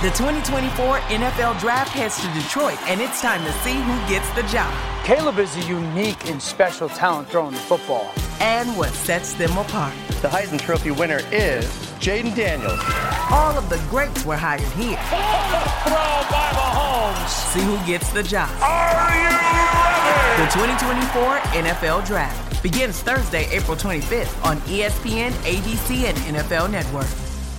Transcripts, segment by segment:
The 2024 NFL Draft heads to Detroit, and it's time to see who gets the job. Caleb is a unique and special talent throwing the football. And what sets them apart. The Heisman Trophy winner is Jaden Daniels. All of the greats were hired here. Throw by Mahomes. See who gets the job. Are you ready? The 2024 NFL Draft begins Thursday, April 25th on ESPN, ABC, and NFL Network.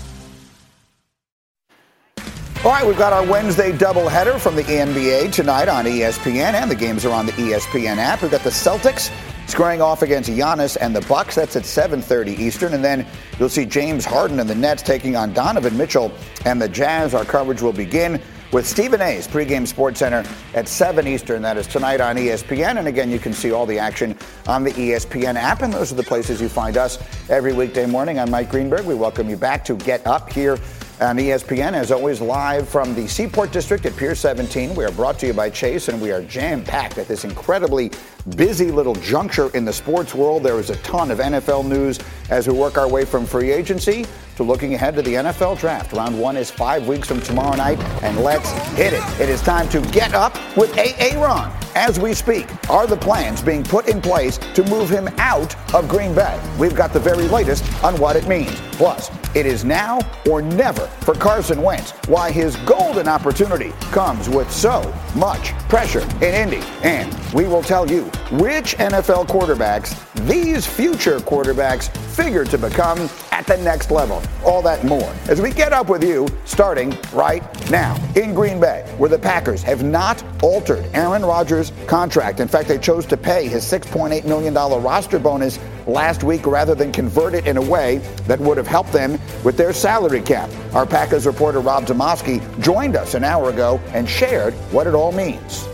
All right, we've got our Wednesday doubleheader from the NBA tonight on ESPN, and the games are on the ESPN app. We've got the Celtics squaring off against Giannis and the Bucks. That's at 7:30 Eastern. And then you'll see James Harden and the Nets taking on Donovan Mitchell and the Jazz. Our coverage will begin with Stephen A's pregame Sports Center at 7 Eastern. That is tonight on ESPN. And again, you can see all the action on the ESPN app. And those are the places you find us every weekday morning. I'm Mike Greenberg. We welcome you back to Get Up here on ESPN, as always, live from the Seaport District at Pier 17. We are brought to you by Chase, and we are jam-packed at this incredibly busy little juncture in the sports world. There is a ton of NFL news as we work our way from free agency to looking ahead to the NFL Draft. Round 1 is 5 weeks from tomorrow night, and let's hit it. It is time to Get Up with Aaron. As we speak, are the plans being put in place to move him out of Green Bay? We've got the very latest on what it means. Plus, it is now or never for Carson Wentz, why his golden opportunity comes with so much pressure in Indy. And we will tell you which NFL quarterbacks these future quarterbacks figure to become at the next level. All that and more as we Get Up with you, starting right now in Green Bay, where the Packers have not altered Aaron Rodgers' contract. In fact, they chose to pay his $6.8 million roster bonus last week rather than convert it in a way that would have helped them with their salary cap. Our Packers reporter Rob Demoski joined us an hour ago and shared what it all means.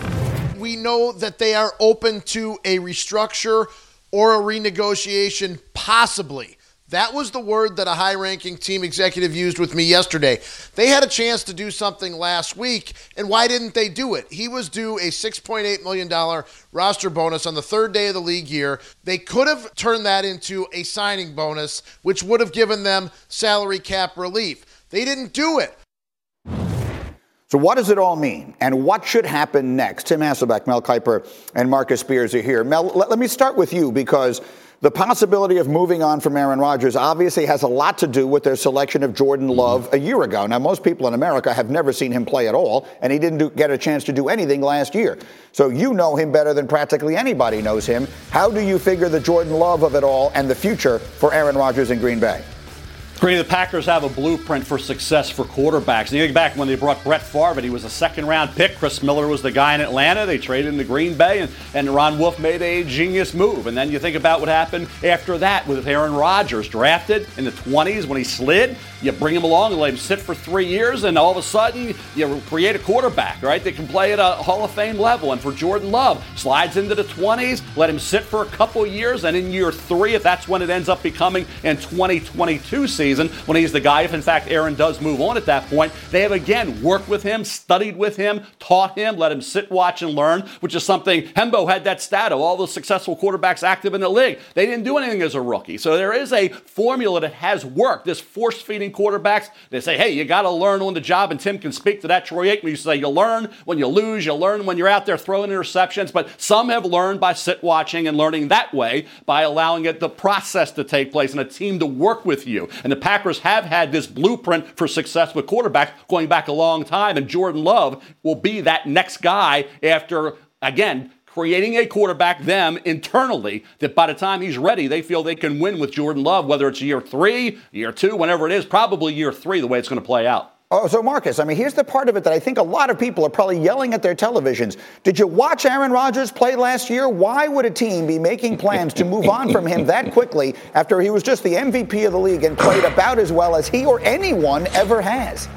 We know that they are open to a restructure or a renegotiation, possibly. That was the word that a high-ranking team executive used with me yesterday. They had a chance to do something last week, and why didn't they do it? He was due a $6.8 million roster bonus on the third day of the league year. They could have turned that into a signing bonus, which would have given them salary cap relief. They didn't do it. So what does it all mean, and what should happen next? Tim Hasselbeck, Mel Kiper, and Marcus Spears are here. Mel, let me start with you, because the possibility of moving on from Aaron Rodgers obviously has a lot to do with their selection of Jordan Love a year ago. Now, most people in America have never seen him play at all, and he didn't get a chance to do anything last year. So you know him better than practically anybody knows him. How do you figure the Jordan Love of it all and the future for Aaron Rodgers in Green Bay? The Packers have a blueprint for success for quarterbacks. You think back when they brought Brett Favre, and he was a second-round pick. Chris Miller was the guy in Atlanta. They traded him to Green Bay, and Ron Wolf made a genius move. And then you think about what happened after that with Aaron Rodgers, drafted in the 20s when he slid. You bring him along and let him sit for 3 years, and all of a sudden you create a quarterback, right? They can play at a Hall of Fame level. And for Jordan Love, slides into the 20s, let him sit for a couple years, and in year 3, if that's when it ends up becoming in 2022 season, when he's the guy, if in fact Aaron does move on at that point, they have again worked with him, studied with him, taught him, let him sit, watch, and learn, which is something Hembo had that stat of all the successful quarterbacks active in the league. They didn't do anything as a rookie. So there is a formula that has worked. This force-feeding quarterbacks, they say, hey, you got to learn on the job, and Tim can speak to that. Troy Aikman used to say, you learn when you lose, you learn when you're out there throwing interceptions, but some have learned by sit-watching and learning that way by allowing the process to take place and a team to work with you. And the Packers have had this blueprint for success with quarterbacks going back a long time, and Jordan Love will be that next guy after, again, creating a quarterback, them internally, that by the time he's ready, they feel they can win with Jordan Love, whether it's year 3, year 2, whenever it is, probably year 3, the way it's going to play out. Oh, so Marcus, here's the part of it that I think a lot of people are probably yelling at their televisions. Did you watch Aaron Rodgers play last year? Why would a team be making plans to move on from him that quickly after he was just the MVP of the league and played about as well as he or anyone ever has?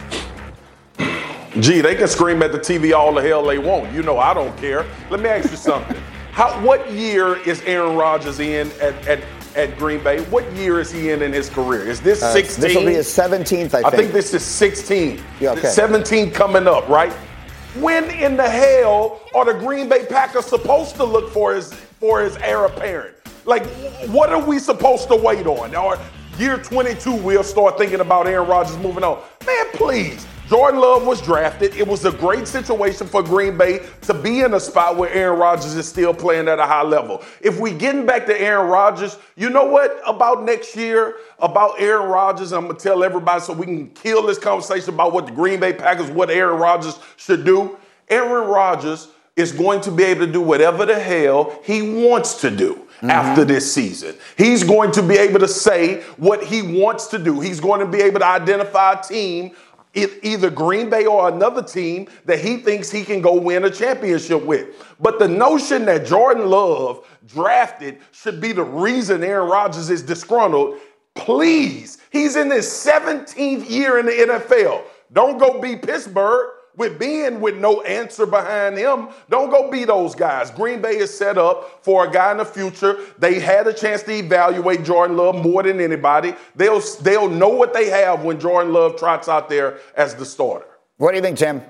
Gee, they can scream at the TV all the hell they want. You know I don't care. Let me ask you something. What year is Aaron Rodgers in at Green Bay? What year is he in his career? Is this 16? This will be his 17th, I think. I think this is 16. Yeah, okay. 17 coming up, right? When in the hell are the Green Bay Packers supposed to look for his heir apparent? Like, what are we supposed to wait on? Or year 22, we'll start thinking about Aaron Rodgers moving on. Man, please. Jordan Love was drafted. It was a great situation for Green Bay to be in a spot where Aaron Rodgers is still playing at a high level. If we getting back to Aaron Rodgers, you know what about next year, about Aaron Rodgers, I'm going to tell everybody so we can kill this conversation about what the Green Bay Packers, what Aaron Rodgers should do. Aaron Rodgers is going to be able to do whatever the hell he wants to do. After this season, he's going to be able to say what he wants to do. He's going to be able to identify a team, either Green Bay or another team, that he thinks he can go win a championship with. But the notion that Jordan Love drafted should be the reason Aaron Rodgers is disgruntled, please. He's in his 17th year in the NFL. Don't go be Pittsburgh with no answer behind him. Don't go be those guys. Green Bay is set up for a guy in the future. They had a chance to evaluate Jordan Love more than anybody. They'll know what they have when Jordan Love trots out there as the starter. What do you think, Tim?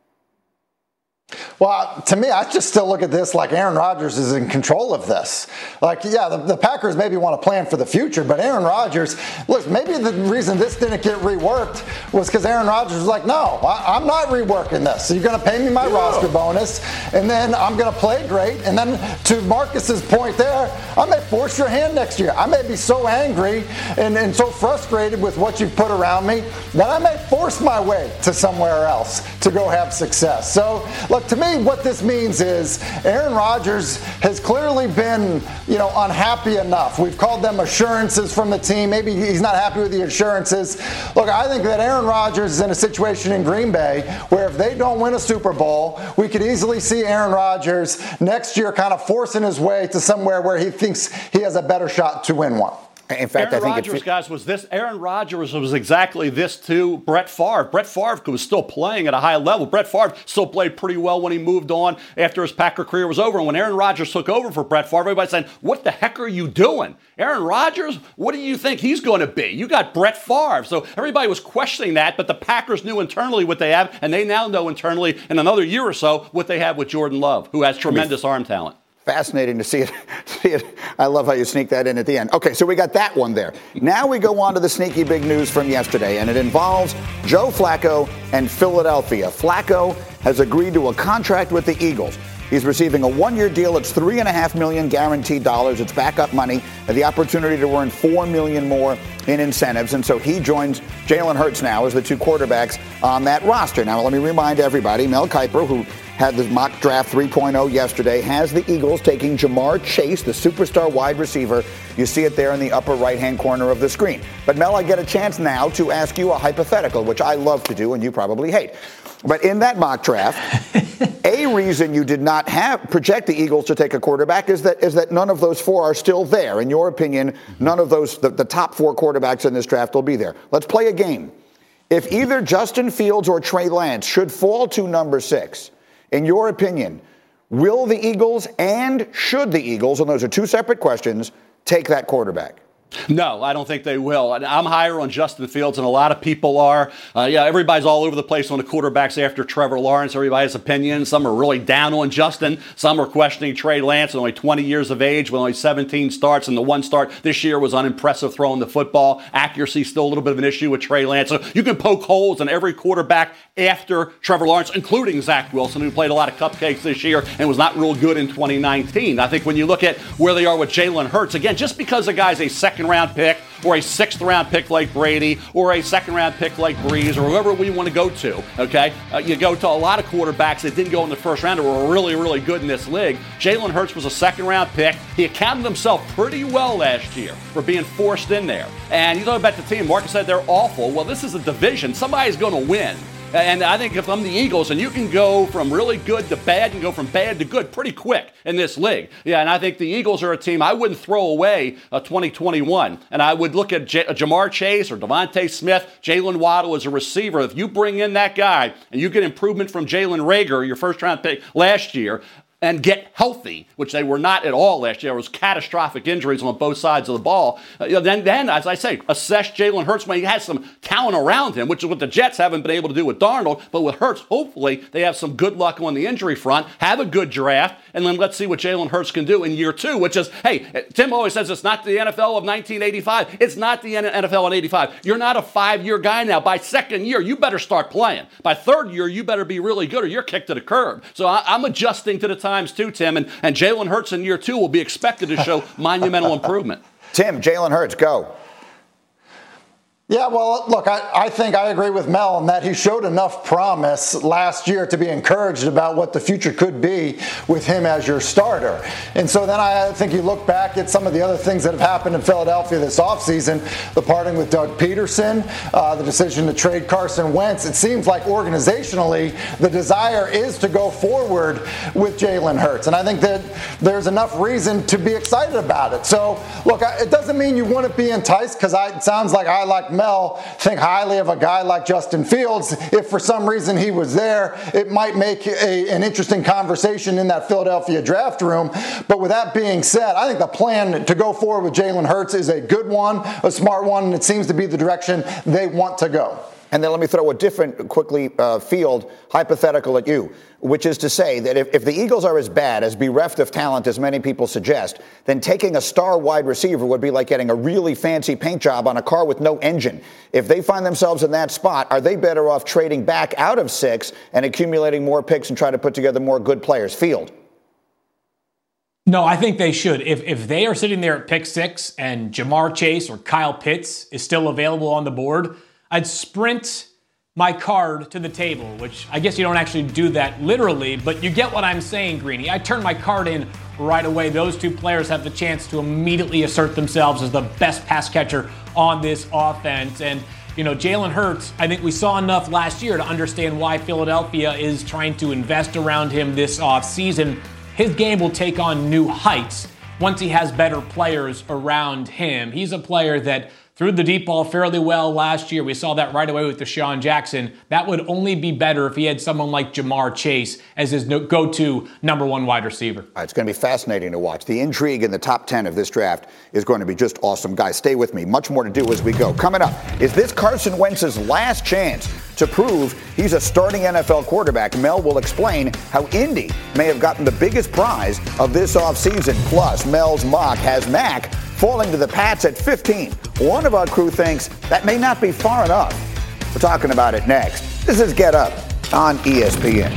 Well, to me, I just still look at this like Aaron Rodgers is in control of this. Like, yeah, the Packers maybe want to plan for the future, but Aaron Rodgers, look, maybe the reason this didn't get reworked was because Aaron Rodgers was like, no, I'm not reworking this. So you're going to pay me my roster bonus, and then I'm going to play great. And then to Marcus's point there, I may force your hand next year. I may be so angry and so frustrated with what you've put around me that I may force my way to somewhere else to go have success. So, look, to me, what this means is Aaron Rodgers has clearly been, unhappy enough. We've called them assurances from the team. Maybe he's not happy with the assurances. Look, I think that Aaron Rodgers is in a situation in Green Bay where if they don't win a Super Bowl, we could easily see Aaron Rodgers next year kind of forcing his way to somewhere where he thinks he has a better shot to win one. In fact, Aaron Rodgers, guys, was this. Aaron Rodgers was exactly this to Brett Favre. Brett Favre was still playing at a high level. Brett Favre still played pretty well when he moved on after his Packer career was over. And when Aaron Rodgers took over for Brett Favre, everybody's saying, what the heck are you doing? Aaron Rodgers, what do you think he's going to be? You got Brett Favre. So everybody was questioning that, but the Packers knew internally what they have, and they now know internally in another year or so what they have with Jordan Love, who has tremendous arm talent. Fascinating to see it. I love how you sneak that in at the end. Okay, so we got that one there. Now we go on to the sneaky big news from yesterday, and it involves Joe Flacco and Philadelphia. Flacco has agreed to a contract with the Eagles. He's receiving a one-year deal. It's $3.5 million guaranteed dollars. It's backup money and the opportunity to earn $4 million more in incentives. And so he joins Jalen Hurts now as the two quarterbacks on that roster. Now, let me remind everybody, Mel Kiper, who had the mock draft 3.0 yesterday, has the Eagles taking Jamar Chase, the superstar wide receiver. You see it there in the upper right-hand corner of the screen. But, Mel, I get a chance now to ask you a hypothetical, which I love to do and you probably hate. But in that mock draft, a reason you did not project the Eagles to take a quarterback is that none of those four are still there. In your opinion, none of those, the top four quarterbacks in this draft will be there. Let's play a game. If either Justin Fields or Trey Lance should fall to number 6, in your opinion, will the Eagles and should the Eagles, and those are two separate questions, take that quarterback? No, I don't think they will. I'm higher on Justin Fields than a lot of people are. Everybody's all over the place on the quarterbacks after Trevor Lawrence. Everybody has opinions. Some are really down on Justin. Some are questioning Trey Lance, only 20 years of age with only 17 starts, and the one start this year was unimpressive throwing the football. Accuracy still a little bit of an issue with Trey Lance. So you can poke holes in every quarterback after Trevor Lawrence, including Zach Wilson, who played a lot of cupcakes this year and was not real good in 2019. I think when you look at where they are with Jalen Hurts, again, just because a guy's a second-round pick or a sixth-round pick like Brady or a second-round pick like Breeze or whoever we want to go to, okay? You go to a lot of quarterbacks that didn't go in the first round that were really, really good in this league. Jalen Hurts was a second-round pick. He accounted himself pretty well last year for being forced in there. And you talk about the team. Marcus said they're awful. Well, this is a division. Somebody's going to win. And I think if I'm the Eagles, and you can go from really good to bad and go from bad to good pretty quick in this league. Yeah, and I think the Eagles are a team I wouldn't throw away 2021. And I would look at Jamar Chase or Devontae Smith, Jalen Waddle as a receiver. If you bring in that guy and you get improvement from Jalen Reagor, your first-round pick last year, and get healthy, which they were not at all last year. There was catastrophic injuries on both sides of the ball. Then, as I say, assess Jalen Hurts when he has some talent around him, which is what the Jets haven't been able to do with Darnold. But with Hurts, hopefully, they have some good luck on the injury front, have a good draft, and then let's see what Jalen Hurts can do in year 2, which is, hey, Tim always says it's not the NFL of 1985. It's not the NFL of 85. You're not a 5-year guy now. By second year, you better start playing. By third year, you better be really good or you're kicked to the curb. So I'm adjusting to the times too, Tim, and Jalen Hurts in year 2 will be expected to show monumental improvement. Tim, Jalen Hurts, go. Yeah, well, look, I think I agree with Mel in that he showed enough promise last year to be encouraged about what the future could be with him as your starter. And so then I think you look back at some of the other things that have happened in Philadelphia this offseason, the parting with Doug Peterson, the decision to trade Carson Wentz. It seems like organizationally the desire is to go forward with Jalen Hurts. And I think that there's enough reason to be excited about it. So, look, it doesn't mean you wouldn't be enticed because it sounds like I, like Mel, think highly of a guy like Justin Fields. If for some reason he was there, it might make an interesting conversation in that Philadelphia draft room. But with that being said, I think the plan to go forward with Jalen Hurts is a good one, a smart one, and it seems to be the direction they want to go. And then let me throw a different, quickly, field hypothetical at you, which is to say that if the Eagles are as bad, as bereft of talent as many people suggest, then taking a star wide receiver would be like getting a really fancy paint job on a car with no engine. If they find themselves in that spot, are they better off trading back out of 6 and accumulating more picks and trying to put together more good players? Field. No, I think they should. If they are sitting there at pick 6 and Jamar Chase or Kyle Pitts is still available on the board, I'd sprint my card to the table, which I guess you don't actually do that literally, but you get what I'm saying, Greeny. I turn my card in right away. Those two players have the chance to immediately assert themselves as the best pass catcher on this offense. And, Jalen Hurts, I think we saw enough last year to understand why Philadelphia is trying to invest around him this offseason. His game will take on new heights once he has better players around him. He's a player that threw the deep ball fairly well last year. We saw that right away with Deshaun Jackson. That would only be better if he had someone like Jamar Chase as his go-to number 1 wide receiver. It's going to be fascinating to watch. The intrigue in the top 10 of this draft is going to be just awesome. Guys, stay with me. Much more to do as we go. Coming up, is this Carson Wentz's last chance to prove he's a starting NFL quarterback? Mel will explain how Indy may have gotten the biggest prize of this offseason. Plus, Mel's mock has Mac falling to the Pats at 15. One of our crew thinks that may not be far enough. We're talking about it next. This is Get Up on ESPN.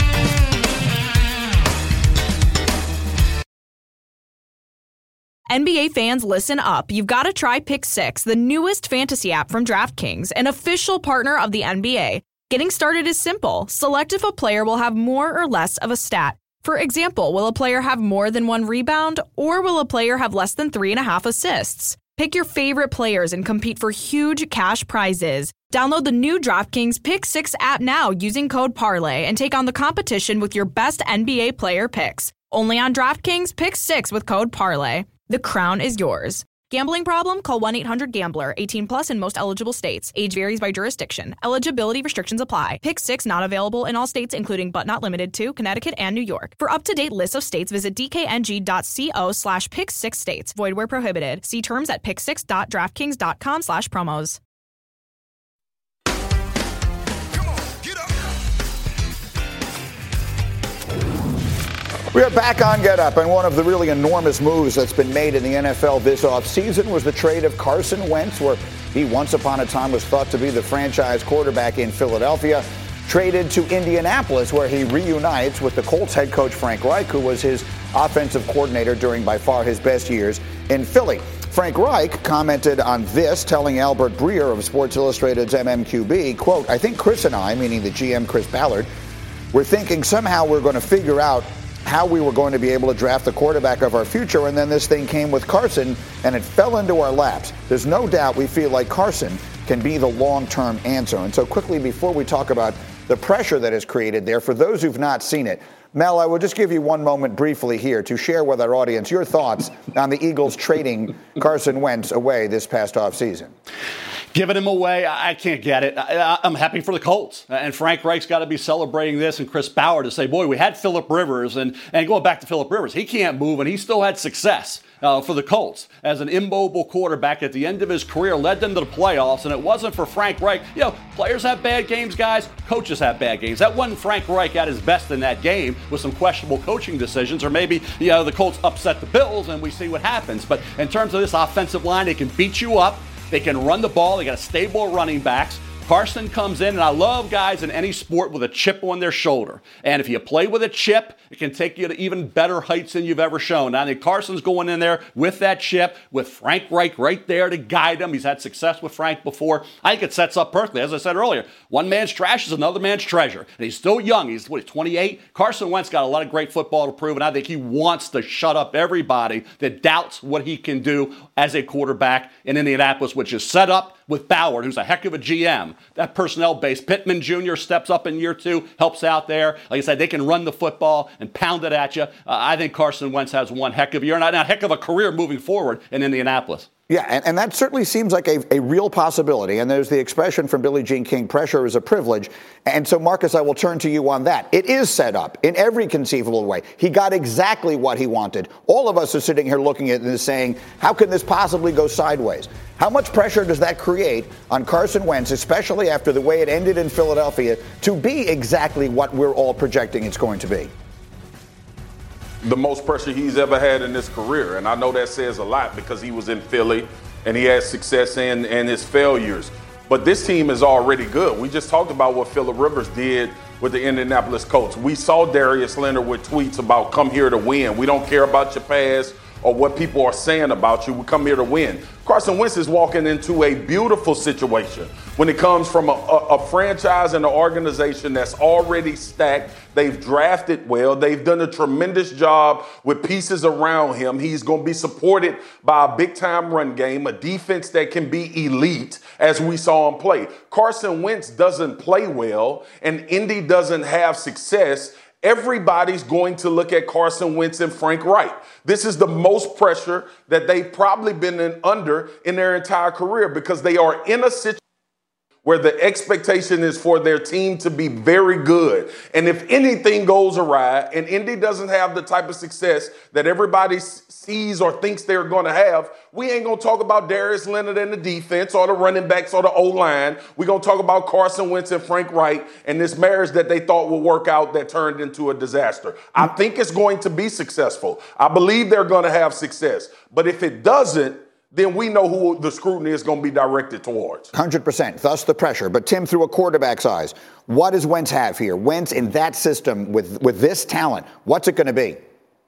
NBA fans, listen up. You've got to try Pick 6, the newest fantasy app from DraftKings, an official partner of the NBA. Getting started is simple. Select if a player will have more or less of a stat. For example, will a player have more than 1 rebound, or will a player have less than 3.5 assists? Pick your favorite players and compete for huge cash prizes. Download the new DraftKings Pick 6 app now using code PARLAY and take on the competition with your best NBA player picks. Only on DraftKings Pick 6 with code PARLAY. The crown is yours. Gambling problem? Call 1-800-GAMBLER. 18 plus in most eligible states. Age varies by jurisdiction. Eligibility restrictions apply. Pick 6 not available in all states, including but not limited to Connecticut and New York. For up-to-date lists of states, visit dkng.co/pick6states. Void where prohibited. See terms at pick6.draftkings.com/promos. We are back on Get Up, and one of the really enormous moves that's been made in the NFL this offseason was the trade of Carson Wentz, where he once upon a time was thought to be the franchise quarterback in Philadelphia, traded to Indianapolis, where he reunites with the Colts head coach Frank Reich, who was his offensive coordinator during by far his best years in Philly. Frank Reich commented on this, telling Albert Breer of Sports Illustrated's MMQB, quote, "I think Chris and I," meaning the GM Chris Ballard, "were thinking somehow we're going to figure out how we were going to be able to draft the quarterback of our future, and then this thing came with Carson, and it fell into our laps. There's no doubt we feel like Carson can be the long-term answer." And so quickly, before we talk about the pressure that is created there, for those who've not seen it, Mel, I will just give you one moment briefly here to share with our audience your thoughts on the Eagles trading Carson Wentz away this past offseason. Giving him away, I can't get it. I'm happy for the Colts. And Frank Reich's got to be celebrating this, and Chris Bauer to say, boy, we had Phillip Rivers. And going back to Phillip Rivers, he can't move, and he still had success for the Colts as an immobile quarterback at the end of his career, led them to the playoffs. And it wasn't for Frank Reich. Players have bad games, guys. Coaches have bad games. That wasn't Frank Reich at his best in that game with some questionable coaching decisions, or maybe the Colts upset the Bills and we see what happens. But in terms of this offensive line, they can beat you up. They can run the ball. They got a stable running backs. Carson comes in, and I love guys in any sport with a chip on their shoulder. And if you play with a chip, it can take you to even better heights than you've ever shown. I think Carson's going in there with that chip, with Frank Reich right there to guide him. He's had success with Frank before. I think it sets up perfectly. As I said earlier, one man's trash is another man's treasure. And he's still young. He's 28? Carson Wentz got a lot of great football to prove, and I think he wants to shut up everybody that doubts what he can do as a quarterback in Indianapolis, which is set up with Bauer, who's a heck of a GM. That personnel base, Pittman Jr. steps up in year 2, helps out there. Like I said, they can run the football and pound it at you. I think Carson Wentz has one heck of a year and a heck of a career moving forward in Indianapolis. Yeah, and that certainly seems like a real possibility. And there's the expression from Billie Jean King, pressure is a privilege. And so, Marcus, I will turn to you on that. It is set up in every conceivable way. He got exactly what he wanted. All of us are sitting here looking at this saying, how can this possibly go sideways? How much pressure does that create on Carson Wentz, especially after the way it ended in Philadelphia, to be exactly what we're all projecting it's going to be? The most pressure he's ever had in his career. And I know that says a lot because he was in Philly and he had success and his failures. But this team is already good. We just talked about what Phillip Rivers did with the Indianapolis Colts. We saw Darius Leonard with tweets about come here to win. We don't care about your past or what people are saying about you. We come here to win. Carson Wentz is walking into a beautiful situation when it comes from a franchise and an organization that's already stacked. They've drafted well. They've done a tremendous job with pieces around him. He's going to be supported by a big-time run game, a defense that can be elite, as we saw him play. Carson Wentz doesn't play well, and Indy doesn't have success. Everybody's going to look at Carson Wentz and Frank Reich. This is the most pressure that they've probably been under in their entire career because they are in a situation where the expectation is for their team to be very good. And if anything goes awry and Indy doesn't have the type of success that everybody sees or thinks they're going to have, we ain't going to talk about Darius Leonard and the defense or the running backs or the O-line. We're going to talk about Carson Wentz and Frank Reich and this marriage that they thought would work out that turned into a disaster. I think it's going to be successful. I believe they're going to have success. But if it doesn't, then we know who the scrutiny is going to be directed towards. 100%, thus the pressure. But Tim, through a quarterback's eyes, what does Wentz have here? Wentz in that system with this talent, what's it going to be?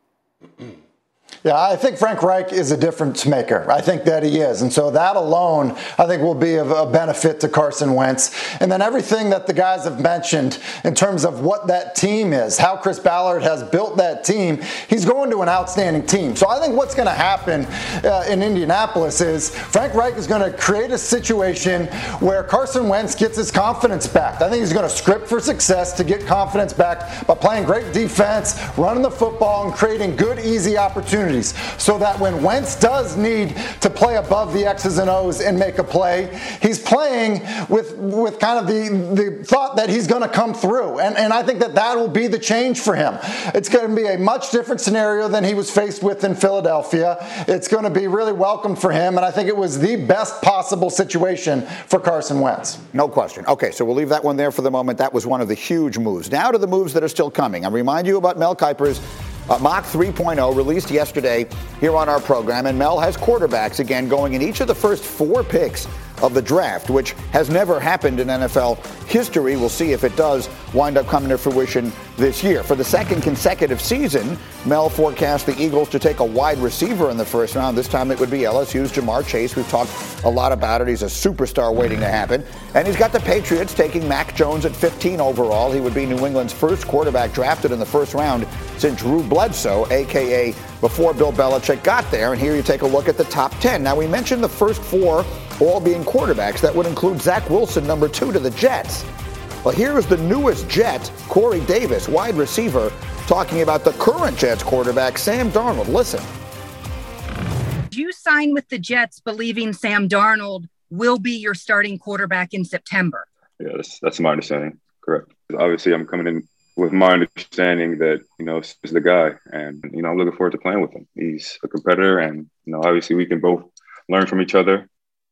Yeah, I think Frank Reich is a difference maker. I think that he is. And so that alone, I think, will be of a benefit to Carson Wentz. And then everything that the guys have mentioned in terms of what that team is, how Chris Ballard has built that team, he's going to an outstanding team. So I think what's going to happen in Indianapolis is Frank Reich is going to create a situation where Carson Wentz gets his confidence back. I think he's going to script for success to get confidence back by playing great defense, running the football, and creating good, easy opportunities. So that when Wentz does need to play above the X's and O's and make a play, he's playing with kind of the thought that he's going to come through. And I think that will be the change for him. It's going to be a much different scenario than he was faced with in Philadelphia. It's going to be really welcome for him, and I think it was the best possible situation for Carson Wentz. No question. Okay, so we'll leave that one there for the moment. That was one of the huge moves. Now to the moves that are still coming. I remind you about Mel Kiper's Mock 3.0 released yesterday here on our program, and Mel has quarterbacks again going in each of the first 4 picks of the draft, which has never happened in NFL history. We'll see if it does wind up coming to fruition this year. For the second consecutive season, Mel forecast the Eagles to take a wide receiver in the first round. This time it would be LSU's Jamar Chase. We've talked a lot about it. He's a superstar waiting to happen. And he's got the Patriots taking Mac Jones at 15 overall. He would be New England's first quarterback drafted in the first round since Drew Bledsoe, a.k.a. before Bill Belichick got there. And here you take a look at the top 10. Now, we mentioned the first 4 all being quarterbacks. That would include Zach Wilson, number 2 to the Jets. Well, here is the newest Jet, Corey Davis, wide receiver, talking about the current Jets quarterback, Sam Darnold. Listen. You sign with the Jets believing Sam Darnold will be your starting quarterback in September. Yeah, that's my understanding. Correct. Obviously, I'm coming in with my understanding that, he's the guy. And, I'm looking forward to playing with him. He's a competitor. And, obviously we can both learn from each other.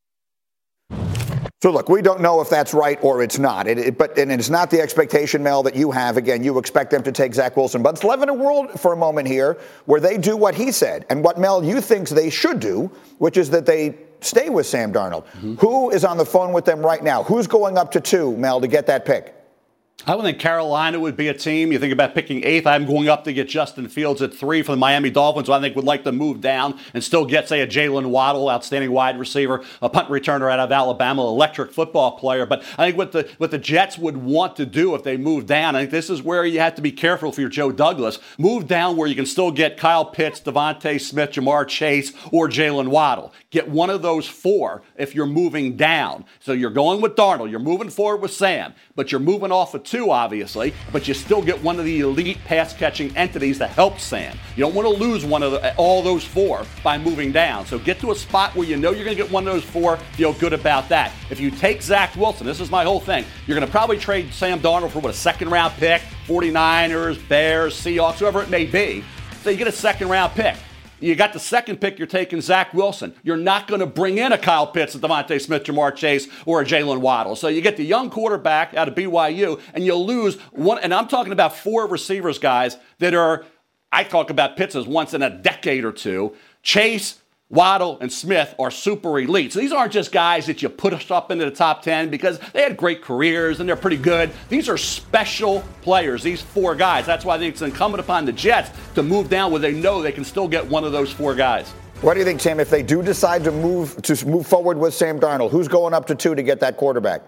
So, look, we don't know if that's right or it's not. But it's not the expectation, Mel, that you have. Again, you expect them to take Zach Wilson. But let's live in a world for a moment here where they do what he said and what, Mel, you think they should do, which is that they stay with Sam Darnold. Mm-hmm. Who is on the phone with them right now? Who's going up to 2, Mel, to get that pick? I would think Carolina would be a team. You think about picking 8th. I'm going up to get Justin Fields at 3 for the Miami Dolphins, who I think would like to move down and still get, say, a Jalen Waddle, outstanding wide receiver, a punt returner out of Alabama, electric football player. But I think what the Jets would want to do if they move down, I think this is where you have to be careful if you're Joe Douglas. Move down where you can still get Kyle Pitts, Devontae Smith, Jamar Chase, or Jalen Waddle. Get one of those 4 if you're moving down. So you're going with Darnold. You're moving forward with Sam, but you're moving off of 2, obviously, but you still get one of the elite pass-catching entities to help Sam. You don't want to lose one of all those 4 by moving down. So get to a spot where you know you're going to get one of those 4, feel good about that. If you take Zach Wilson, this is my whole thing, you're going to probably trade Sam Darnold for, a second-round pick, 49ers, Bears, Seahawks, whoever it may be. So you get a second-round pick. You got the second pick, you're taking Zach Wilson. You're not going to bring in a Kyle Pitts, a Devontae Smith, Jamar Chase, or a Jalen Waddle. So you get the young quarterback out of BYU, and you'll lose one. And I'm talking about 4 receivers, guys, that are, I talk about Pitts as once in a decade or two. Chase, Waddle, and Smith are super elite. So these aren't just guys that you put up into the top 10 because they had great careers and they're pretty good. These are special players, these 4 guys. That's why I think it's incumbent upon the Jets to move down where they know they can still get one of those 4 guys. What do you think, Sam, if they do decide to move forward with Sam Darnold? Who's going up to 2 to get that quarterback?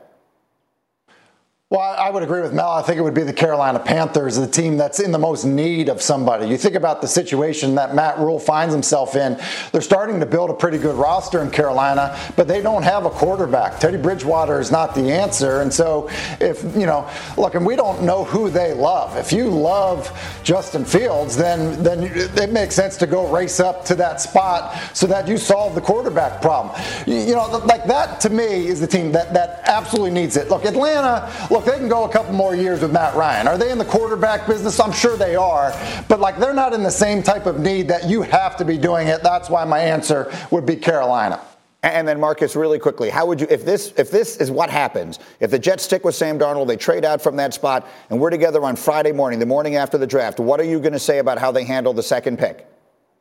Well, I would agree with Mel. I think it would be the Carolina Panthers, the team that's in the most need of somebody. You think about the situation that Matt Rule finds himself in. They're starting to build a pretty good roster in Carolina, but they don't have a quarterback. Teddy Bridgewater is not the answer. And so if, look, and we don't know who they love. If you love Justin Fields, then it makes sense to go race up to that spot so that you solve the quarterback problem. Like that to me is the team that absolutely needs it. Look, Atlanta, they can go a couple more years with Matt Ryan. Are they in the quarterback business? I'm sure they are. But they're not in the same type of need that you have to be doing it. That's why my answer would be Carolina. And then, Marcus, really quickly, how would you, if this is what happens, if the Jets stick with Sam Darnold, they trade out from that spot, and we're together on Friday morning, the morning after the draft, what are you going to say about how they handle the second pick?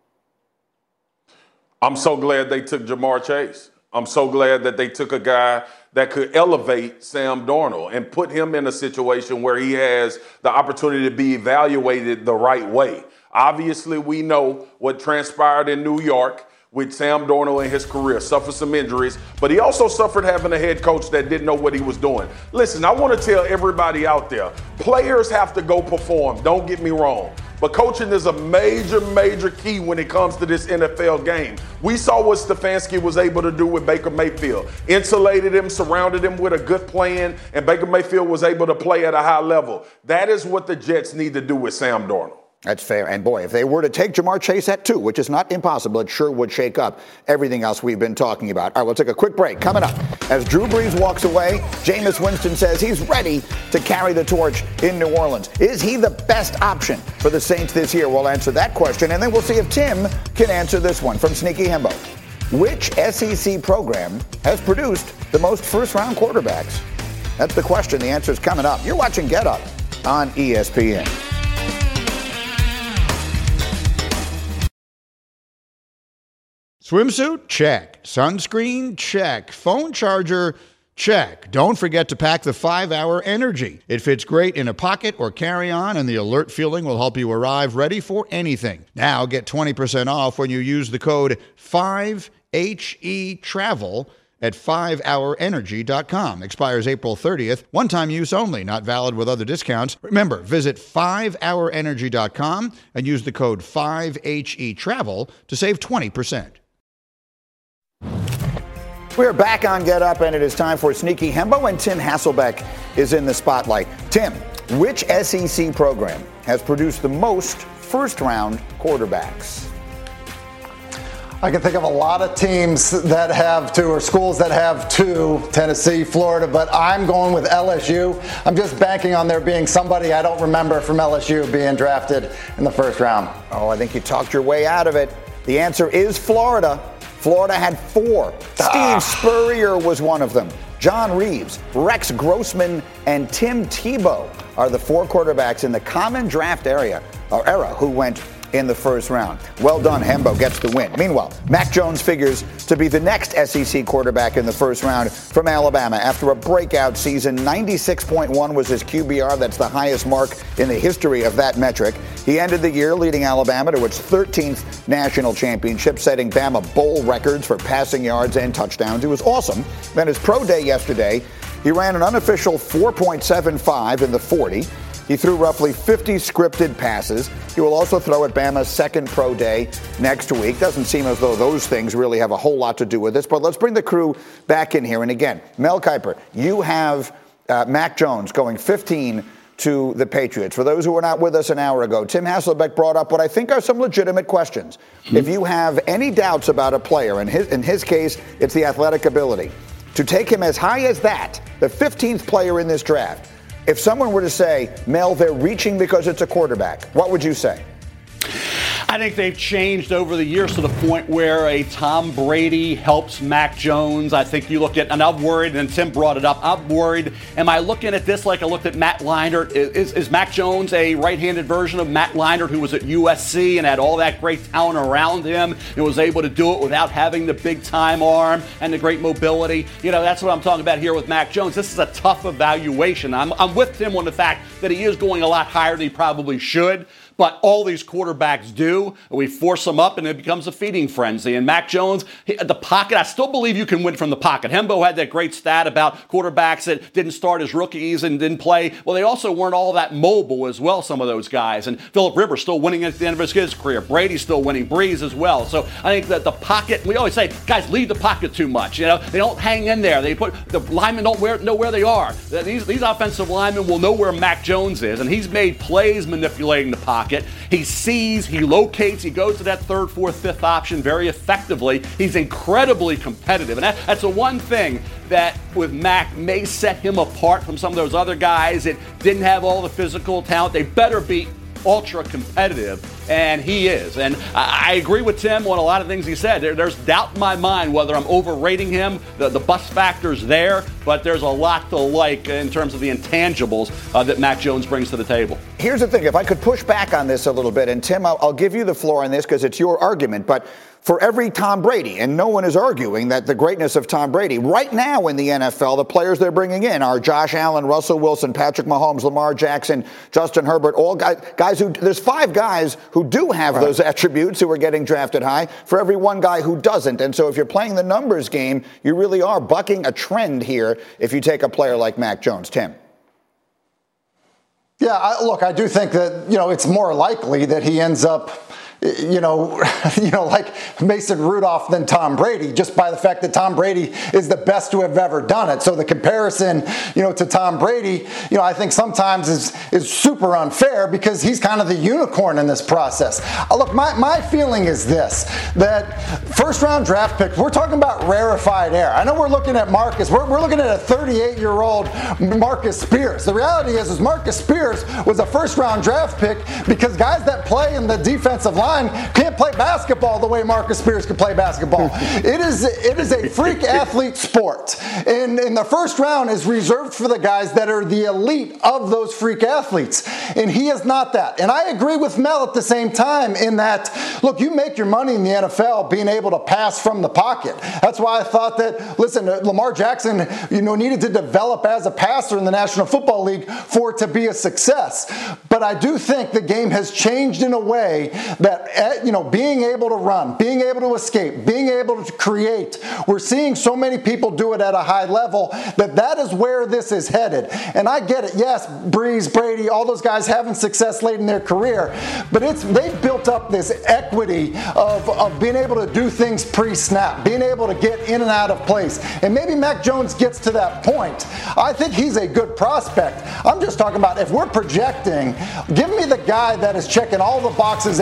I'm so glad they took Jamar Chase. I'm so glad that they took a guy that could elevate Sam Darnold and put him in a situation where he has the opportunity to be evaluated the right way. Obviously, we know what transpired in New York with Sam Darnold in his career, suffered some injuries, but he also suffered having a head coach that didn't know what he was doing. Listen, I want to tell everybody out there, players have to go perform, don't get me wrong. But coaching is a major, major key when it comes to this NFL game. We saw what Stefanski was able to do with Baker Mayfield. Insulated him, surrounded him with a good plan, and Baker Mayfield was able to play at a high level. That is what the Jets need to do with Sam Darnold. That's fair. And boy, if they were to take Jamar Chase at 2, which is not impossible, it sure would shake up everything else we've been talking about. All right, we'll take a quick break. Coming up, as Drew Brees walks away, Jameis Winston says he's ready to carry the torch in New Orleans. Is he the best option for the Saints this year? We'll answer that question, and then we'll see if Tim can answer this one from Sneaky Hembo. Which SEC program has produced the most first-round quarterbacks? That's the question. The answer is coming up. You're watching Get Up on ESPN. Swimsuit? Check. Sunscreen? Check. Phone charger? Check. Don't forget to pack the 5-Hour Energy. It fits great in a pocket or carry-on, and the alert feeling will help you arrive ready for anything. Now get 20% off when you use the code 5HETRAVEL at 5hourenergy.com. Expires April 30th. One-time use only. Not valid with other discounts. Remember, visit 5hourenergy.com and use the code 5HETRAVEL to save 20%. We're back on Get Up, and it is time for Sneaky Hembo, and Tim Hasselbeck is in the spotlight. Tim, which SEC program has produced the most first-round quarterbacks? I can think of a lot of teams that have two, or schools that have two, Tennessee, Florida, but I'm going with LSU. I'm just banking on there being somebody I don't remember from LSU being drafted in the first round. Oh, I think you talked your way out of it. The answer is Florida. Florida had 4. Steve Spurrier was one of them. John Reeves, Rex Grossman, and Tim Tebow are the 4 quarterbacks in the common draft era who went in the first round. Well done, Hembo gets the win. Meanwhile, Mac Jones figures to be the next SEC quarterback in the first round from Alabama. After a breakout season, 96.1 was his QBR. That's the highest mark in the history of that metric. He ended the year leading Alabama to its 13th national championship, setting Bama bowl records for passing yards and touchdowns. It was awesome. Then his pro day yesterday, he ran an unofficial 4.75 in the 40. He threw roughly 50 scripted passes. He will also throw at Bama's second pro day next week. Doesn't seem as though those things really have a whole lot to do with this, but let's bring the crew back in here. And again, Mel Kiper, you have Mac Jones going 15 to the Patriots. For those who were not with us an hour ago, Tim Hasselbeck brought up what I think are some legitimate questions. If you have any doubts about a player, in his case, it's the athletic ability, to take him as high as that, the 15th player in this draft, if someone were to say, Mel, they're reaching because it's a quarterback, what would you say? I think they've changed over the years to the point where a Tom Brady helps Mac Jones. I think you look at, and I'm worried, and Tim brought it up, I'm worried, am I looking at this like I looked at Matt Leinart? Is Mac Jones a right-handed version of Matt Leinart, who was at USC and had all that great talent around him and was able to do it without having the big-time arm and the great mobility? You know, that's what I'm talking about here with Mac Jones. This is a tough evaluation. I'm with Tim on the fact that he is going a lot higher than he probably should. But all these quarterbacks do. We force them up, and it becomes a feeding frenzy. And Mac Jones, the pocket, I still believe you can win from the pocket. Hembo had that great stat about quarterbacks that didn't start as rookies and didn't play. Well, they also weren't all that mobile as well, some of those guys. And Phillip Rivers still winning at the end of his career. Brady's still winning. Breeze as well. So I think that the pocket, we always say, guys, leave the pocket too much. You know, they don't hang in there. They put the linemen don't know where they are. These offensive linemen will know where Mac Jones is, and he's made plays manipulating the pocket. He sees, he locates, he goes to that third, fourth, fifth option very effectively. He's incredibly competitive. And that's the one thing that with Mac may set him apart from some of those other guys that didn't have all the physical talent. They better be ultra competitive, and he is. And I agree with Tim on a lot of things he said. There's doubt in my mind whether I'm overrating him. The bust factor's there, but there's a lot to like in terms of the intangibles that Mac Jones brings to the table. Here's the thing. If I could push back on this a little bit, and Tim, I'll give you the floor on this because it's your argument, but for every Tom Brady, and no one is arguing that the greatness of Tom Brady, right now in the NFL, the players they're bringing in are Josh Allen, Russell Wilson, Patrick Mahomes, Lamar Jackson, Justin Herbert, all guys who, there's 5 guys who do have those attributes who are getting drafted high for every one guy who doesn't. And so if you're playing the numbers game, you really are bucking a trend here if you take a player like Mac Jones. Tim. Yeah, I do think that, it's more likely that he ends up like Mason Rudolph than Tom Brady, just by the fact that Tom Brady is the best to have ever done it. So the comparison, to Tom Brady, I think sometimes is super unfair because he's kind of the unicorn in this process. Look, my feeling is this, that first round draft pick, we're talking about rarefied air. I know we're looking at Marcus. We're looking at a 38-year-old Marcus Spears. The reality is Marcus Spears was a first round draft pick because guys that play in the defensive line can't play basketball the way Marcus Spears can play basketball. It is a freak athlete sport. And the first round is reserved for the guys that are the elite of those freak athletes. And he is not that. And I agree with Mel at the same time in that, look, you make your money in the NFL being able to pass from the pocket. That's why I thought that, listen, Lamar Jackson, needed to develop as a passer in the National Football League for it to be a success. But I do think the game has changed in a way that being able to run, being able to escape, being able to create, we're seeing so many people do it at a high level that is where this is headed. And I get it. Yes, Breeze, Brady, all those guys having success late in their career, but they've built up this equity of being able to do things pre-snap, being able to get in and out of place. And maybe Mac Jones gets to that point. I think he's a good prospect. I'm just talking about if we're projecting, give me the guy that is checking all the boxes athletically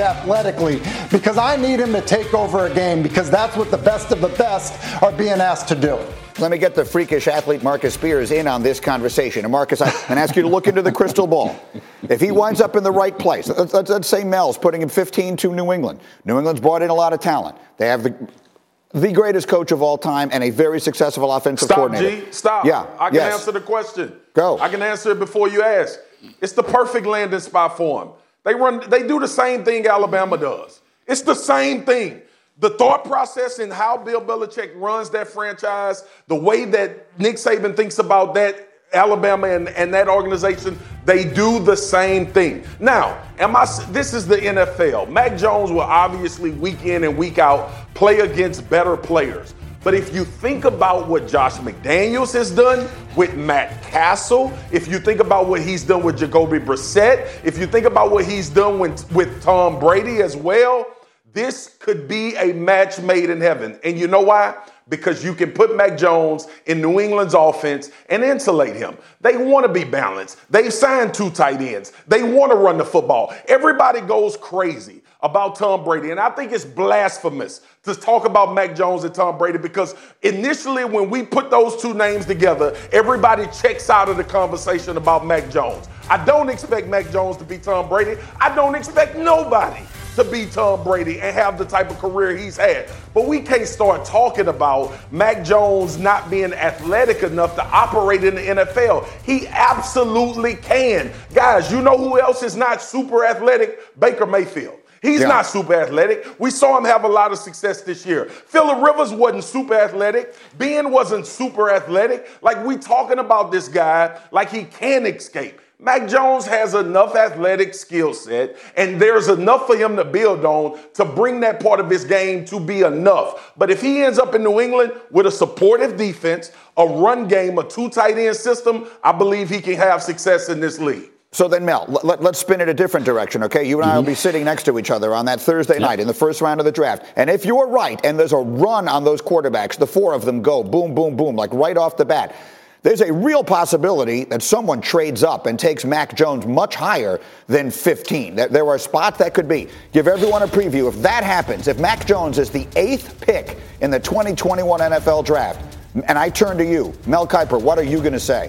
athletically, because I need him to take over a game, because that's what the best of the best are being asked to do. Let me get the freakish athlete Marcus Spears in on this conversation. And Marcus, I'm going to ask you to look into the crystal ball. If he winds up in the right place, let's say Mel's putting him 15 to New England. New England's brought in a lot of talent. They have the greatest coach of all time and a very successful offensive coordinator. Stop. Yeah. I can answer the question. Go. I can answer it before you ask. It's the perfect landing spot for him. They do the same thing Alabama does. It's the same thing. The thought process and how Bill Belichick runs that franchise, the way that Nick Saban thinks about that Alabama and that organization, they do the same thing. Now, this is the NFL. Mac Jones will obviously week in and week out play against better players. But if you think about what Josh McDaniels has done with Matt Castle, if you think about what he's done with Jacoby Brissett, if you think about what he's done with Tom Brady as well, this could be a match made in heaven. And you know why? Because you can put Mac Jones in New England's offense and insulate him. They want to be balanced. They've signed 2 tight ends. They want to run the football. Everybody goes crazy about Tom Brady. And I think it's blasphemous to talk about Mac Jones and Tom Brady, because initially when we put those 2 names together, everybody checks out of the conversation about Mac Jones. I don't expect Mac Jones to be Tom Brady. I don't expect nobody to be Tom Brady and have the type of career he's had. But we can't start talking about Mac Jones not being athletic enough to operate in the NFL. He absolutely can. Guys, you know who else is not super athletic? Baker Mayfield. He's not super athletic. We saw him have a lot of success this year. Phillip Rivers wasn't super athletic. Ben wasn't super athletic. Like, we talking about this guy like he can escape. Mac Jones has enough athletic skill set, and there's enough for him to build on to bring that part of his game to be enough. But if he ends up in New England with a supportive defense, a run game, a 2 tight end system, I believe he can have success in this league. So then, Mel, let's spin it a different direction, okay? You and I will be sitting next to each other on that Thursday night in the first round of the draft. And if you're right, and there's a run on those quarterbacks, the 4 of them go boom, boom, boom, like right off the bat, there's a real possibility that someone trades up and takes Mac Jones much higher than 15. There are spots that could be. Give everyone a preview. If that happens, if Mac Jones is the 8th pick in the 2021 NFL draft, and I turn to you, Mel Kiper, what are you going to say?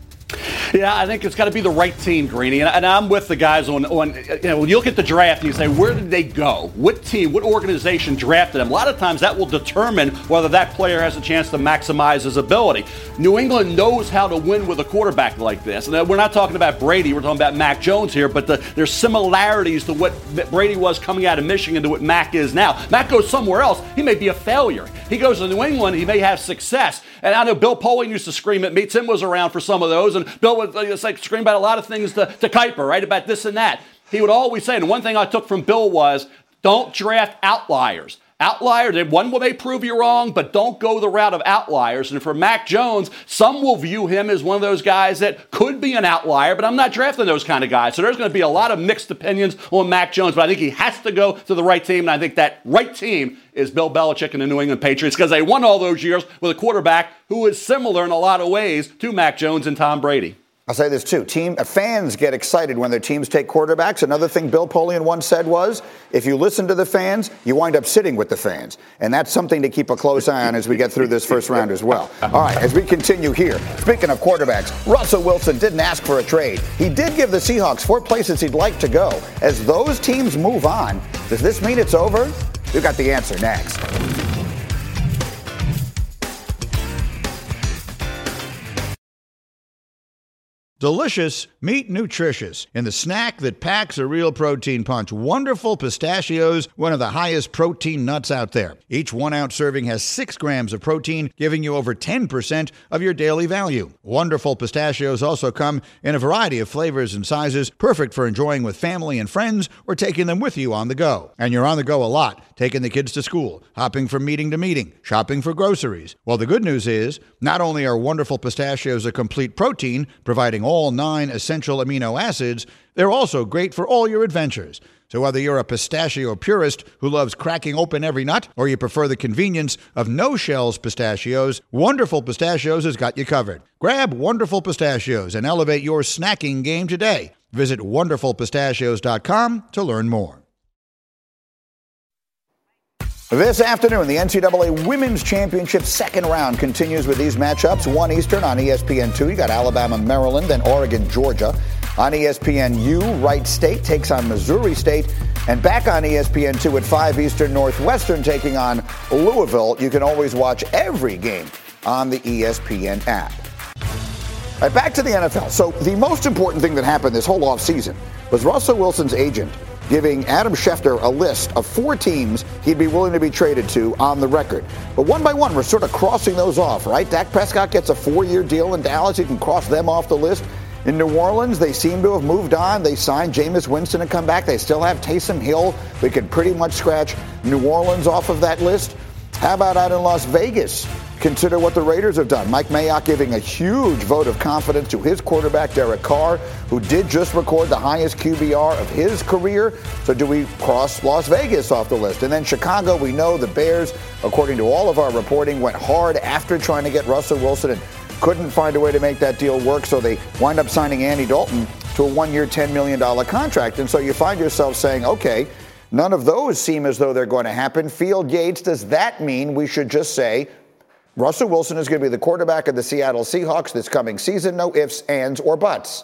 Yeah, I think it's got to be the right team, Greeny. And I'm with the guys on when you look at the draft and you say, where did they go? What team, what organization drafted them? A lot of times that will determine whether that player has a chance to maximize his ability. New England knows how to win with a quarterback like this. And we're not talking about Brady, we're talking about Mac Jones here, but there's similarities to what Brady was coming out of Michigan to what Mac is now. Mac goes somewhere else, he may be a failure. He goes to New England, he may have success. And I know Bill Polian used to scream at me. Tim was around for some of those, and Bill would scream about a lot of things to Kiper, right, about this and that. He would always say, and one thing I took from Bill was, don't draft outliers. Outliers, one will may prove you wrong, but don't go the route of outliers. And for Mac Jones, some will view him as one of those guys that could be an outlier, but I'm not drafting those kind of guys. So there's going to be a lot of mixed opinions on Mac Jones, but I think he has to go to the right team, and I think that right team is Bill Belichick and the New England Patriots, because they won all those years with a quarterback who is similar in a lot of ways to Mac Jones and Tom Brady. I'll say this too. Fans get excited when their teams take quarterbacks. Another thing Bill Polian once said was, if you listen to the fans, you wind up sitting with the fans. And that's something to keep a close eye on as we get through this first round as well. All right, as we continue here, speaking of quarterbacks, Russell Wilson didn't ask for a trade. He did give the Seahawks 4 places he'd like to go. As those teams move on, does this mean it's over? We've got the answer next. Delicious, meet nutritious. In the snack that packs a real protein punch, Wonderful Pistachios, one of the highest protein nuts out there. Each 1-ounce serving has 6 grams of protein, giving you over 10% of your daily value. Wonderful Pistachios also come in a variety of flavors and sizes, perfect for enjoying with family and friends or taking them with you on the go. And you're on the go a lot, taking the kids to school, hopping from meeting to meeting, shopping for groceries. Well, the good news is, not only are Wonderful Pistachios a complete protein, providing all 9 essential amino acids, they're also great for all your adventures. So whether you're a pistachio purist who loves cracking open every nut, or you prefer the convenience of no-shells pistachios, Wonderful Pistachios has got you covered. Grab Wonderful Pistachios and elevate your snacking game today. Visit WonderfulPistachios.com to learn more. This afternoon, the NCAA Women's Championship second round continues with these matchups. 1 Eastern on ESPN2. You got Alabama, Maryland, then Oregon, Georgia. On ESPNU, Wright State takes on Missouri State. And back on ESPN2 at 5 Eastern, Northwestern taking on Louisville. You can always watch every game on the ESPN app. All right, back to the NFL. So the most important thing that happened this whole offseason was Russell Wilson's agent giving Adam Schefter a list of 4 teams he'd be willing to be traded to on the record. But one by one, we're sort of crossing those off, right? Dak Prescott gets a 4-year deal in Dallas. You can cross them off the list. In New Orleans, they seem to have moved on. They signed Jameis Winston to come back. They still have Taysom Hill. We could pretty much scratch New Orleans off of that list. How about out in Las Vegas? Consider what the Raiders have done. Mike Mayock giving a huge vote of confidence to his quarterback, Derek Carr, who did just record the highest QBR of his career. So do we cross Las Vegas off the list? And then Chicago, we know the Bears, according to all of our reporting, went hard after trying to get Russell Wilson and couldn't find a way to make that deal work. So they wind up signing Andy Dalton to a 1-year, $10 million contract. And so you find yourself saying, okay, none of those seem as though they're going to happen. Field Yates, does that mean we should just say Russell Wilson is going to be the quarterback of the Seattle Seahawks this coming season? No ifs, ands, or buts.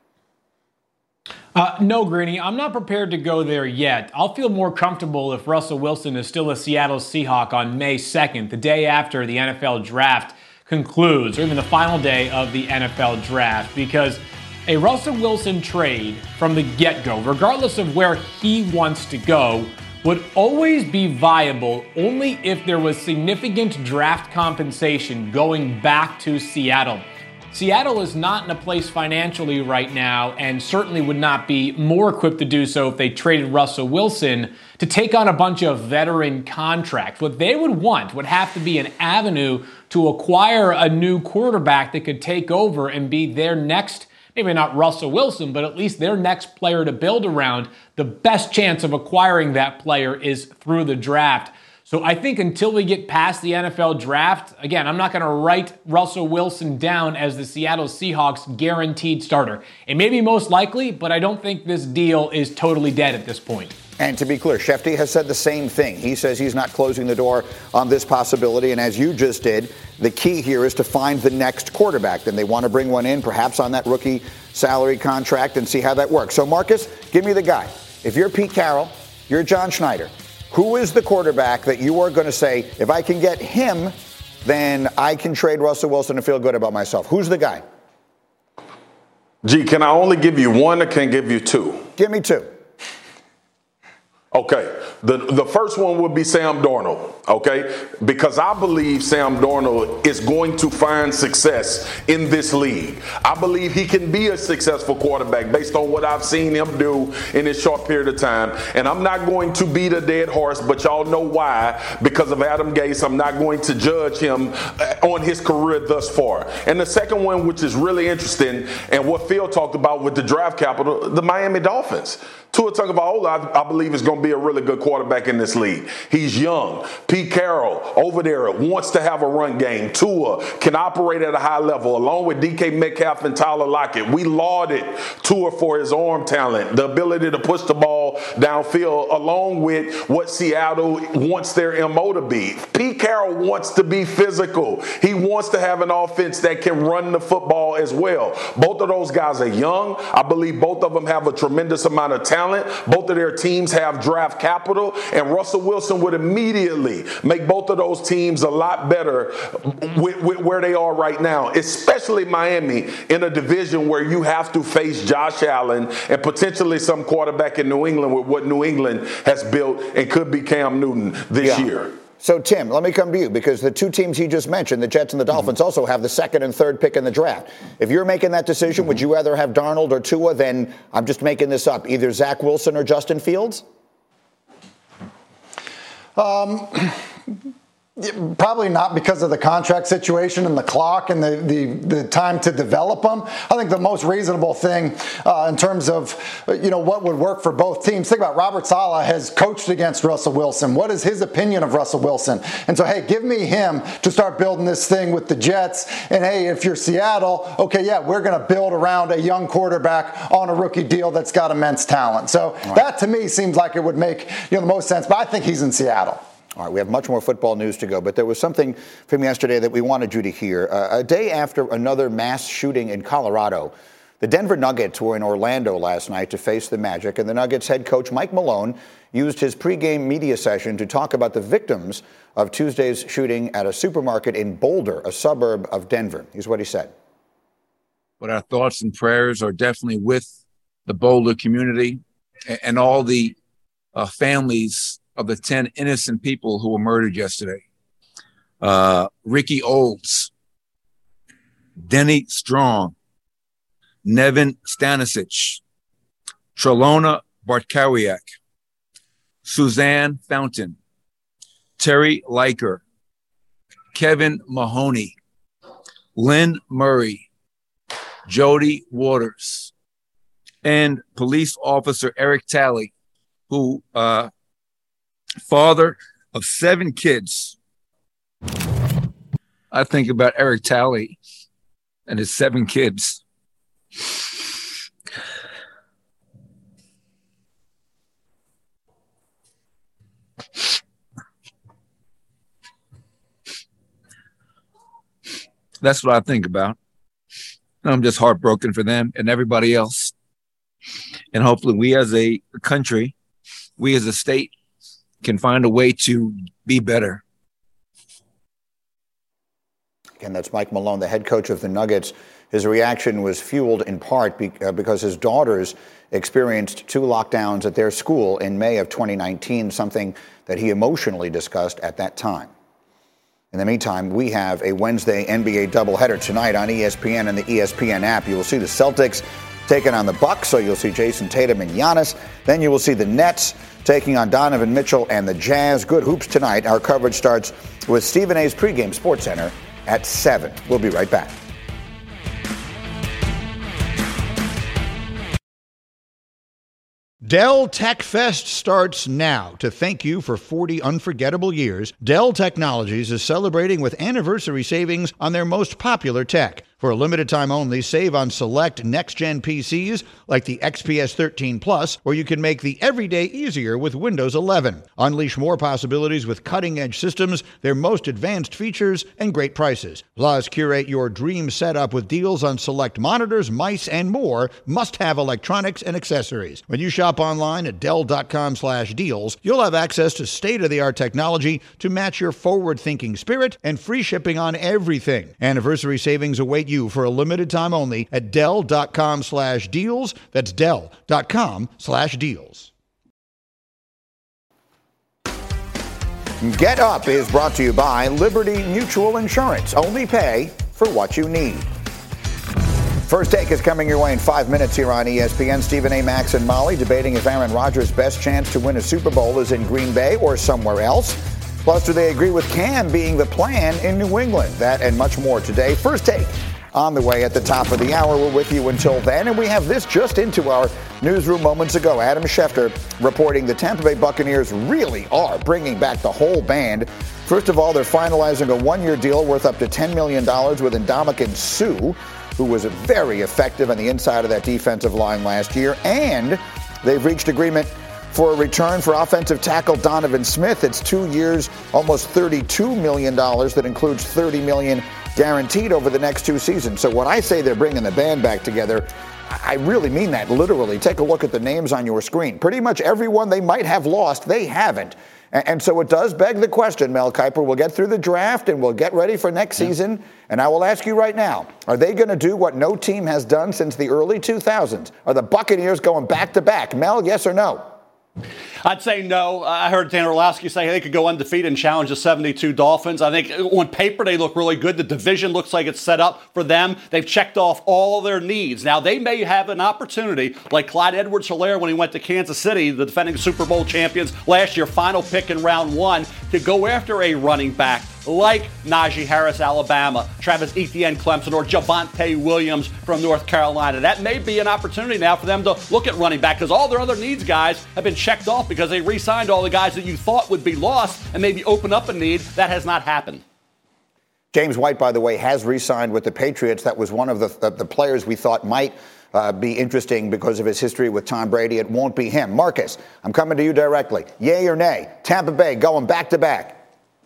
No, Greeny, I'm not prepared to go there yet. I'll feel more comfortable if Russell Wilson is still a Seattle Seahawk on May 2nd, the day after the NFL draft concludes, or even the final day of the NFL draft, because a Russell Wilson trade from the get-go, regardless of where he wants to go, would always be viable only if there was significant draft compensation going back to Seattle. Seattle is not in a place financially right now, and certainly would not be more equipped to do so if they traded Russell Wilson to take on a bunch of veteran contracts. What they would want would have to be an avenue to acquire a new quarterback that could take over and be their next, maybe not Russell Wilson, but at least their next player to build around. The best chance of acquiring that player is through the draft. So I think until we get past the NFL draft, again, I'm not going to write Russell Wilson down as the Seattle Seahawks guaranteed starter. It may be most likely, but I don't think this deal is totally dead at this point. And to be clear, Schefter has said the same thing. He says he's not closing the door on this possibility. And as you just did, the key here is to find the next quarterback. Then they want to bring one in, perhaps on that rookie salary contract, and see how that works. So, Marcus, give me the guy. If you're Pete Carroll, you're John Schneider, who is the quarterback that you are going to say, if I can get him, then I can trade Russell Wilson and feel good about myself? Who's the guy? Gee, can I only give you one or can I give you two? Give me two. Okay, the first one would be Sam Darnold, okay? Because I believe Sam Darnold is going to find success in this league. I believe he can be a successful quarterback based on what I've seen him do in this short period of time. And I'm not going to beat a dead horse, but y'all know why. Because of Adam Gase, I'm not going to judge him on his career thus far. And the second one, which is really interesting, and what Phil talked about with the draft capital, the Miami Dolphins. Tua Tagovailoa, I believe, is going to be a really good quarterback in this league. He's young. Pete Carroll over there wants to have a run game. Tua can operate at a high level, along with DK Metcalf and Tyler Lockett. We lauded Tua for his arm talent, the ability to push the ball downfield, along with what Seattle wants their MO to be. Pete Carroll wants to be physical. He wants to have an offense that can run the football as well. Both of those guys are young. I believe both of them have a tremendous amount of talent. Both of their teams have draft capital, and Russell Wilson would immediately make both of those teams a lot better with where they are right now, especially Miami in a division where you have to face Josh Allen and potentially some quarterback in New England with what New England has built and could be Cam Newton this year. So, Tim, let me come to you, because the two teams he just mentioned, the Jets and the Dolphins, also have the second and third pick in the draft. If you're making that decision, would you rather have Darnold or Tua than, I'm just making this up, either Zach Wilson or Justin Fields? Probably not, because of the contract situation and the clock and the time to develop them. I think the most reasonable thing in terms of what would work for both teams. Think about Robert Saleh has coached against Russell Wilson. What is his opinion of Russell Wilson? And so, hey, give me him to start building this thing with the Jets. And hey, if you're Seattle, okay, yeah, we're going to build around a young quarterback on a rookie deal that's got immense talent. So that to me seems like it would make the most sense. But I think he's in Seattle. All right, we have much more football news to go, but there was something from yesterday that we wanted you to hear. A day after another mass shooting in Colorado, the Denver Nuggets were in Orlando last night to face the Magic, and the Nuggets head coach Mike Malone used his pregame media session to talk about the victims of Tuesday's shooting at a supermarket in Boulder, a suburb of Denver. Here's what he said. But our thoughts and prayers are definitely with the Boulder community and all the families of the 10 innocent people who were murdered yesterday. Ricky Olds, Denny Strong, Nevin Stanisic, Trelona Bartkowiak, Suzanne Fountain, Terry Leiker, Kevin Mahoney, Lynn Murray, Jody Waters, and police officer Eric Talley, who father of 7 kids. I think about Eric Talley and his 7 kids. That's what I think about. I'm just heartbroken for them and everybody else. And hopefully we as a country, we as a state, can find a way to be better. Again, that's Mike Malone, the head coach of the Nuggets. His reaction was fueled in part because his daughters experienced 2 lockdowns at their school in May of 2019, something that he emotionally discussed at that time. In the meantime, we have a Wednesday NBA doubleheader tonight on ESPN and the ESPN app. You will see the Celtics taking on the Bucks, so you'll see Jason Tatum and Giannis. Then you will see the Nets taking on Donovan Mitchell and the Jazz. Good hoops tonight. Our coverage starts with Stephen A's pregame Sports Center at 7. We'll be right back. Dell Tech Fest starts now. To thank you for 40 unforgettable years, Dell Technologies is celebrating with anniversary savings on their most popular tech. For a limited time only, save on select next-gen PCs like the XPS 13 Plus, where you can make the everyday easier with Windows 11. Unleash more possibilities with cutting-edge systems, their most advanced features, and great prices. Plus, curate your dream setup with deals on select monitors, mice, and more must-have electronics and accessories. When you shop online at Dell.com/deals, you'll have access to state-of-the-art technology to match your forward-thinking spirit and free shipping on everything. Anniversary savings await you for a limited time only at Dell.com/deals. That's Dell.com/deals. Get Up is brought to you by Liberty Mutual Insurance. Only pay for what you need. First Take is coming your way in 5 minutes here on ESPN. Stephen A., Max, and Molly debating if Aaron Rodgers' best chance to win a Super Bowl is in Green Bay or somewhere else. Plus, do they agree with Cam being the plan in New England? That and much more today. First Take on the way at the top of the hour. We're with you until then, and we have this just into our newsroom moments ago. Adam Schefter reporting the Tampa Bay Buccaneers really are bringing back the whole band. First of all, they're finalizing a 1-year deal worth up to $10 million with Ndamukong Suh, who was very effective on the inside of that defensive line last year, and they've reached agreement for a return for offensive tackle Donovan Smith. It's 2 years, almost $32 million. That includes $30 million guaranteed over the next 2 seasons. So when I say they're bringing the band back together, I really mean that literally. Take a look at the names on your screen. Pretty much everyone they might have lost, they haven't. And so it does beg the question, Mel Kiper. We'll get through the draft and we'll get ready for next season. And I will ask you right now, are they going to do what no team has done since the early 2000s? Are the Buccaneers going back to back? Mel, yes or no? I'd say no. I heard Dan Orlowski say they could go undefeated and challenge the 72 Dolphins. I think on paper they look really good. The division looks like it's set up for them. They've checked off all their needs. Now, they may have an opportunity, like Clyde Edwards-Helaire when he went to Kansas City, the defending Super Bowl champions last year, final pick in round 1, to go after a running back like Najee Harris, Alabama, Travis Etienne, Clemson, or Javonte Williams from North Carolina. That may be an opportunity now for them to look at running back, because all their other needs guys have been checked off because they re-signed all the guys that you thought would be lost and maybe open up a need. That has not happened. James White, by the way, has re-signed with the Patriots. That was one of the players we thought might be interesting because of his history with Tom Brady. It won't be him. Marcus, I'm coming to you directly. Yay or nay? Tampa Bay going back-to-back.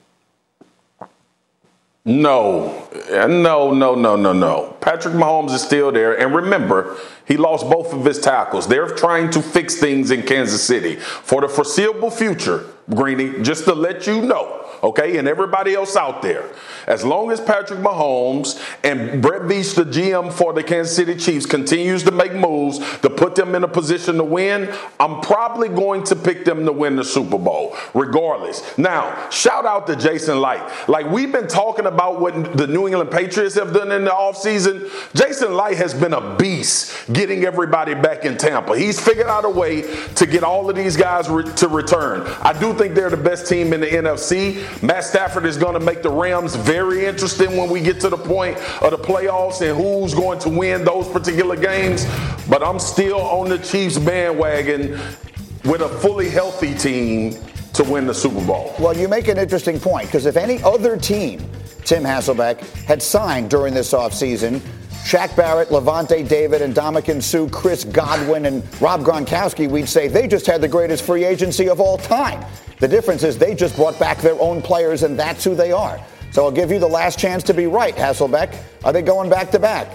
No. Patrick Mahomes is still there. And remember, he lost both of his tackles. They're trying to fix things in Kansas City. For the foreseeable future, Greeny, just to let you know, okay, and everybody else out there, as long as Patrick Mahomes and Brett Veach, the GM for the Kansas City Chiefs, continues to make moves to put them in a position to win, I'm probably going to pick them to win the Super Bowl, regardless. Now, shout out to Jason Light. Like, we've been talking about what the New England Patriots have done in the offseason. Jason Light has been a beast getting everybody back in Tampa. He's figured out a way to get all of these guys to return. I do think they're the best team in the NFC. Matt Stafford is going to make the Rams very interesting when we get to the point of the playoffs and who's going to win those particular games. But I'm still on the Chiefs bandwagon with a fully healthy team to win the Super Bowl. Well, you make an interesting point, because if any other team, Tim Hasselbeck, had signed during this offseason, Shaq Barrett, Levante David, and Ndamukong Suh, Chris Godwin, and Rob Gronkowski, we'd say they just had the greatest free agency of all time. The difference is they just brought back their own players, and that's who they are. So I'll give you the last chance to be right, Hasselbeck. Are they going back-to-back?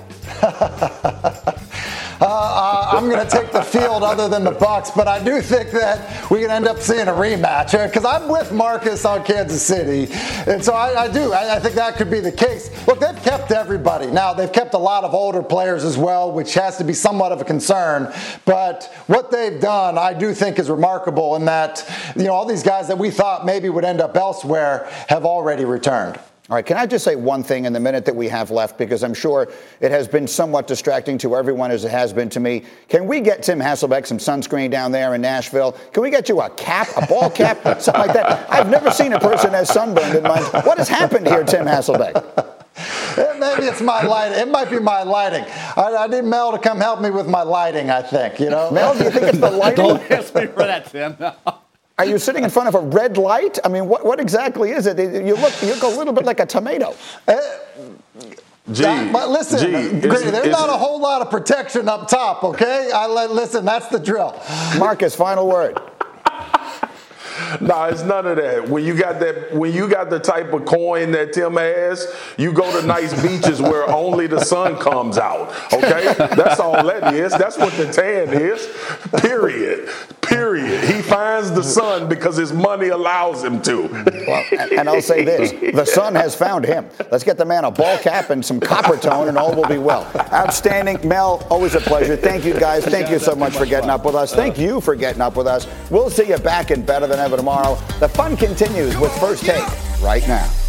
I'm going to take the field other than the Bucks, but I do think that we can end up seeing a rematch, because I'm with Marcus on Kansas City, and so I do. I think that could be the case. Look, they've kept everybody. Now, they've kept a lot of older players as well, which has to be somewhat of a concern, but what they've done, I do think, is remarkable in that, all these guys that we thought maybe would end up elsewhere have already returned. All right, can I just say one thing in the minute that we have left, because I'm sure it has been somewhat distracting to everyone as it has been to me. Can we get Tim Hasselbeck some sunscreen down there in Nashville? Can we get you a cap, a ball cap, something like that? I've never seen a person as sunburned in mine. What has happened here, Tim Hasselbeck? Maybe it's my lighting. It might be my lighting. I need Mel to come help me with my lighting, I think, Mel, do you think it's the lighting? Don't ask me for that, Tim. Are you sitting in front of a red light? I mean, what exactly is it? You look a little bit like a tomato. But listen, Grady, there's not a whole lot of protection up top, okay? Listen, that's the drill. Marcus, final word. No, it's none of that. When you got the type of coin that Tim has, you go to nice beaches where only the sun comes out. Okay? That's all that is. That's what the tan is. Period. He finds the sun because his money allows him to. Well, and I'll say this. The sun has found him. Let's get the man a ball cap and some copper tone, and all will be well. Outstanding. Mel, always a pleasure. Thank you, guys. Thank you so much for getting up with us. Thank you for getting up with us. We'll see you back in Better Than Ever tomorrow. The fun continues with First Take right now.